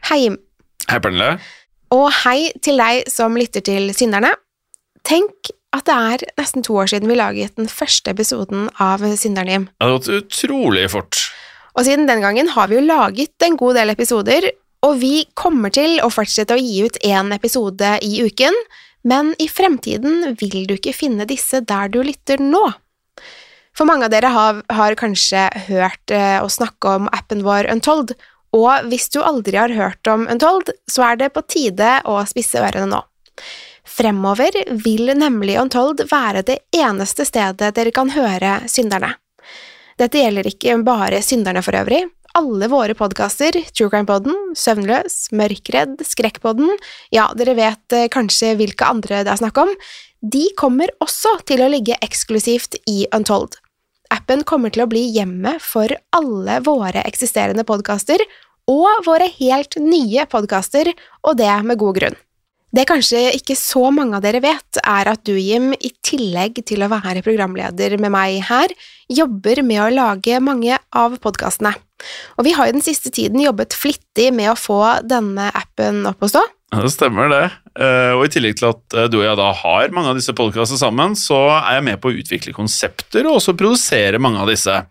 Hei, Hei, Pernille. og hei til deg som lytter til Synderne. Tenk at det er nesten 2 år siden vi laget den første episoden av Syndernim. Det har gått utrolig fort. Og siden den gangen har vi jo laget en god del episoder, og vi kommer til å fortsette å gi ut en episode i uken, men i fremtiden vil du ikke finne disse der du lytter nå. For mange av dere har kanskje hørt oss snakke om appen vår Untold, og hvis du aldri har hørt om Untold, så er det på tide å spisse ørene nå. Fremover vil nemlig Untold være det eneste stedet dere kan høre Synderne. Dette gjelder ikke bare Synderne for øvrig. Alle våre podcaster, True Crime Podden, Søvnløs, Mørkredd, Skrekkpodden, ja, dere vet kanskje hvilke andre det er snakk om, de kommer også til å ligge eksklusivt i Untold. Appen kommer til å bli hjemme for alle våre eksisterende podcaster og våre helt nye podcaster, og det med god grunn. Det kanskje ikke så mange av dere vet, er at du, Jim, i tillegg til å være programleder med meg her, jobber med å lage mange av podcastene. Og vi har jo den siste tiden jobbet flittig med å få denne appen opp å stå. Ja, det stemmer det. Og i tillegg til at du og jeg da har mange av disse podcastene sammen, så er jeg med på å utvikle konsepter og også produsere mange av disse.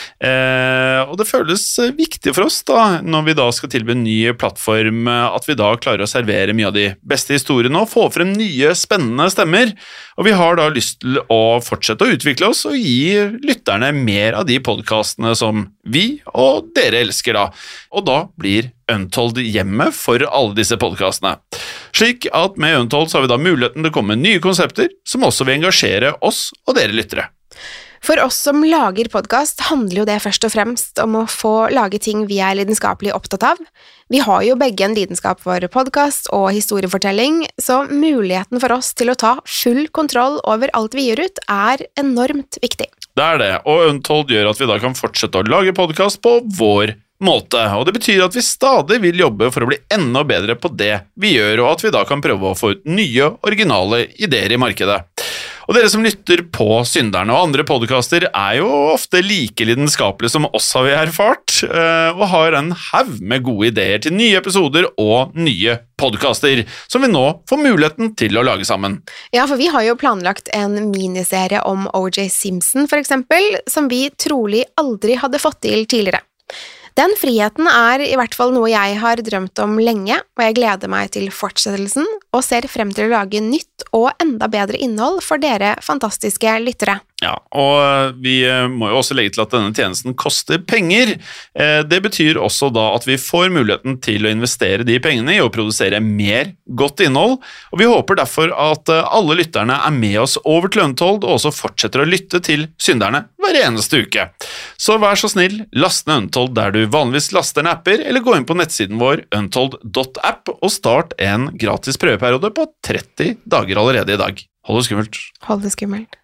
Og det føles viktig for oss da, når vi da skal tilby en ny plattform, at vi da klarer å servere mye av de beste historiene og få frem nye, spennende stemmer. Og vi har da lyst til å fortsette å utvikle oss og gi lytterne mer av de podcastene som vi og dere elsker da. Og da blir Untold hjemme for alle disse podcastene. Slik at med Untold så har vi da muligheten til å komme med nye konsepter som også vil engasjere oss og dere lyttere. For oss som lager podcast handler jo det først og fremst om å få lage ting vi er lidenskapelig opptatt av. Vi har jo begge en lidenskap for podcast og historiefortelling, så muligheten for oss til å ta full kontroll over alt vi gir ut er enormt viktig. Det er det, og Untold gjør at vi da kan fortsette å lage podcast på vår måte, og det betyr at vi stadig vil jobbe for å bli enda bedre på det vi gjør, og at vi da kan prøve å få ut nye, originale ideer i markedet. Og dere som lytter på Synderne og andre podcaster er jo ofte like lidenskapelige som oss har vi erfart, og har en haug med gode ideer til nye episoder og nye podcaster, som vi nå får muligheten til å lage sammen. Ja, for vi har jo planlagt en miniserie om O.J. Simpson for eksempel, som vi trolig aldri hadde fått til tidligere. Den friheten er i hvert fall noe jeg har drømt om lenge, og jeg gleder meg til fortsettelsen og ser frem til å lage nytt og enda bedre innhold for dere fantastiske lyttere. Ja, og vi må jo også legge til at denne tjenesten koster penger. Det betyr også da at vi får muligheten til å investere de pengene i å produsere mer godt innhold, og vi håper derfor at alle lytterne er med oss over til Untold og også fortsetter å lytte til Synderne hver eneste uke. Så vær så snill, last ned Untold der du vanligvis laster ned apper, eller gå inn på nettsiden vår untold.app og start en gratis prøveperiode på 30 dager allerede i dag. Hold det skummelt. Hold det skummelt.